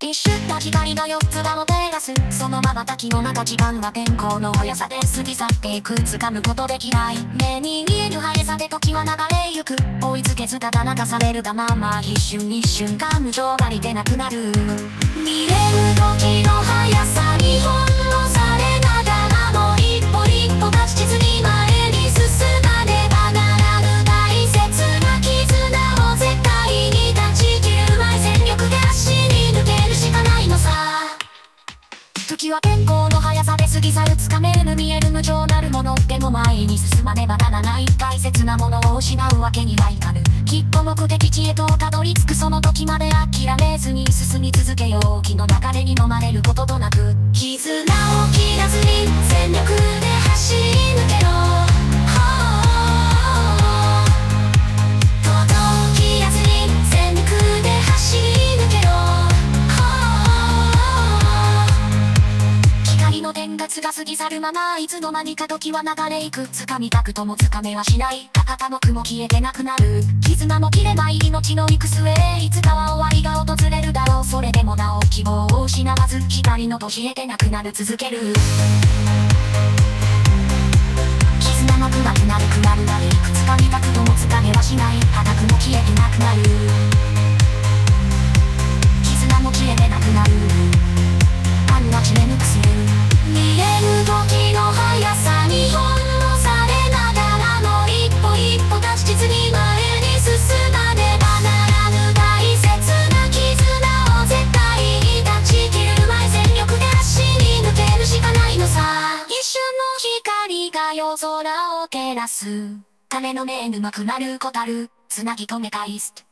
一瞬の光が4つ葉を照らす。その瞬きの中時間は天候の速さで過ぎ去っていく。掴むことできない目に見える速さで時は流れゆく。追いつけずただ流されるがまま一瞬一瞬感情がりてなくなる。見れる時の速さに翻弄されながらも一歩一歩立ちずに前に進まねばならぬ。大切な絆を絶対に断ち切るまい。全力で走り抜けるしかないのさ。時は天候の速さで過ぎ去る。つかめぬ見える無情なるもの。でも前に進まねばならない。大切なものを失うわけにはいかぬ。きっと目的地へとたどり着く。その時まで諦めずに進み続けよう。気の流れに飲まれることとなく絆を切らずに全力で走り抜けろ。届きやずに全力で走り抜けろ。光の電圧が過ぎ去るままいつの間にか時は流れいく。掴みたくとも掴めはしない。高も雲消えてなくなる。絆も切れない命の行く末。いつかは終わりが訪れるだろう。それでもなお希望を失わず光のと消えてなくなる続ける。絆の暗くなる暗くなる。いくつかみたくとも掴めはしない。肌くも消えてなくなる。絆も消えてなくなる。あんな知れぬくす見える時の速さに翻弄されながらも一歩一歩立ちずに前に進まねばならぬ。大切な絆を絶対に断ち切るまい。全力で走り抜けるしかないのさ。一瞬の光が夜空を照らす。種の目ぬまくなる蛍つなぎ止めたいスト。